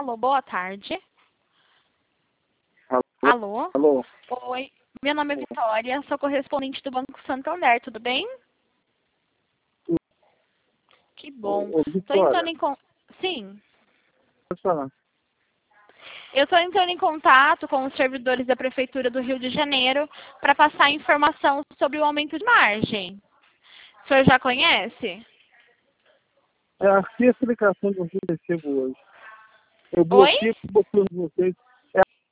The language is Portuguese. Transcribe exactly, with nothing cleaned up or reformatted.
Alô, boa tarde. Alô? Alô? Alô? Oi, meu nome é Vitória, sou correspondente do Banco Santander, tudo bem? Que bom. Ô, ô, Tô Vitória, entrando em con... Sim. pode falar. Eu estou entrando em contato com os servidores da Prefeitura do Rio de Janeiro para passar informação sobre o aumento de margem. O senhor já conhece? É a sexta ligação que eu recebo hoje. Eu Oi? bloqueei o botão de vocês